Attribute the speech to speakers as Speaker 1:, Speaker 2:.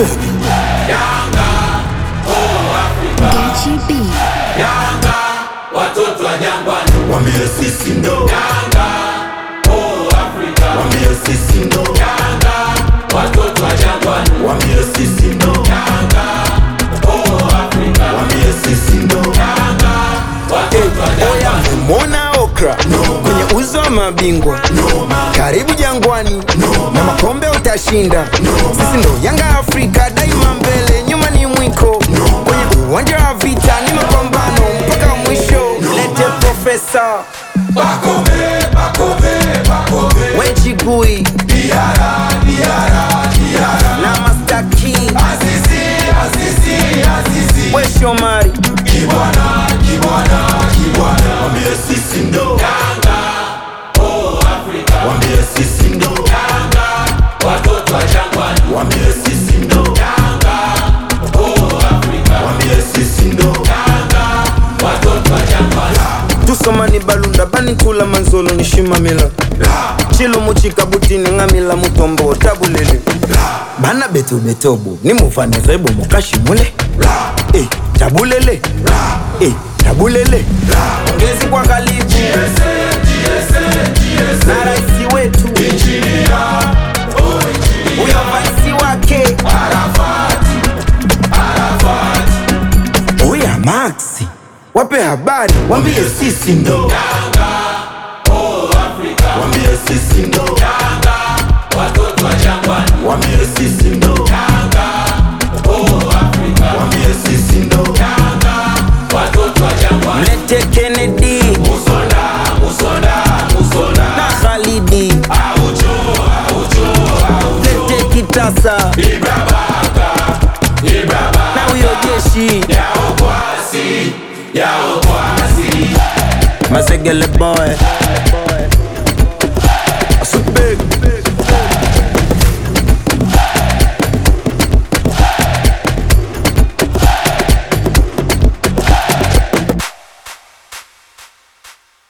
Speaker 1: baby.
Speaker 2: Yanga, oh Africa.
Speaker 3: Gachi B.
Speaker 2: Yanga, watoto wa Jangwani.
Speaker 1: Wambie sisi ndo
Speaker 2: Yanga, oh Africa.
Speaker 1: Wambie sisi ndo
Speaker 2: Yanga, watoto wa Jangwani.
Speaker 1: Wambie sisi ndo
Speaker 2: Yanga, oh Africa.
Speaker 1: Wambie sisi ndo
Speaker 2: Yanga, watoto wa Jangwani.
Speaker 4: Mona okra kwenye uzo wa mabingwa, karibu Jangwani na makombe utashinda. Sisi ndo Yanga Afrika, daima mbele, nyuma ni mwiko. Kwenye uwanja wa vita ni mapambano mpaka mwisho. Lete Profesa
Speaker 2: Bakome, Bakome, Bakome.
Speaker 4: Wechigui
Speaker 2: Diara, Diara, Diara.
Speaker 4: na Master Key
Speaker 2: Azizi, Azizi, Azizi.
Speaker 4: we Shomari.
Speaker 2: Kibwana, Kibwana, Kibwana.
Speaker 1: Wambie sisi ndo
Speaker 2: Yanga, oh Africa.
Speaker 1: Wambie sisi ndo
Speaker 2: Yanga, watoto wa Jangwani.
Speaker 1: Wambie sisi ndo
Speaker 2: Yanga, oh Africa.
Speaker 1: Wambie sisi ndo
Speaker 2: Yanga, watoto wa Jangwani.
Speaker 4: Tusomani balunda bani kula manzolo nishimamila chilo muchika butini ngamila mutombo tabulele bana betu betobu ni mufane zebo mukashi mule tabulele tabulele ngezi kwa kalibu na raisi wetu uyo vaisi wake uya Maxi wape habari
Speaker 1: Wambie sisi ndo
Speaker 2: Yanga, oh Africa.
Speaker 1: Wambie sisi ndo
Speaker 2: Yanga, watoto wa Jangwani.
Speaker 1: Wambie sisi ndo
Speaker 2: Yanga, oh Africa.
Speaker 1: Wambie sisi ndo
Speaker 2: Yanga, watoto wa Jangwani.
Speaker 4: Mlete Kennedy
Speaker 2: Musonda, Musonda, Musonda.
Speaker 4: na Khalidi
Speaker 2: Aucho, Aucho, Aucho.
Speaker 4: Lete Kitasa
Speaker 2: Ibra Baka, Ibra Baka.
Speaker 4: na uyo jeshi
Speaker 2: Yao kwasi, yao kwasi.
Speaker 4: Masegele boy